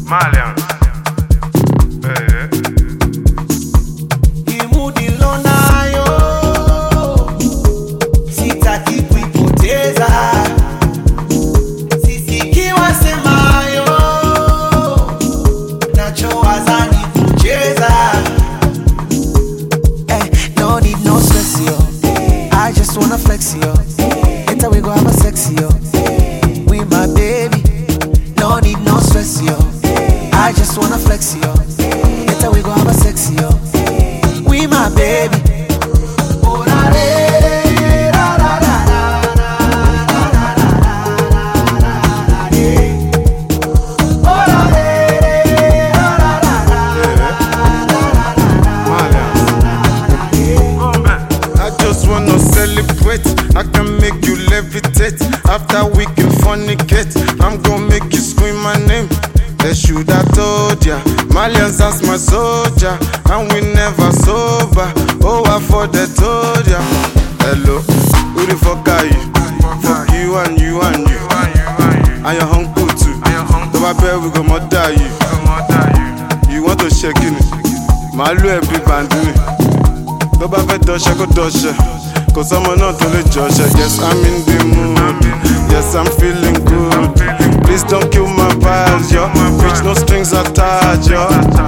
Malians. I just wanna flex yo. Later we go have a sex yo. We my baby, no need no stress yo. I just wanna flex yo. Later we go have a sex yo. We my baby. I can make you levitate. After we can fornicate, I'm gonna make you scream my name. They should have told ya, Malians that's my soldier, and we never sober. Oh, I thought they told ya. Hello, who the fuck are you? Fuck you and you and you, and your uncle too. So I bet we gon' murder you. You want to shake it? Malu e big bandini. So I bet dosha go dosha. Cause I'm not only Josh. Yes, I'm in the mood. Yes, I'm feeling good. Please don't kill my vibes, yo. Bitch, no strings attached, yo.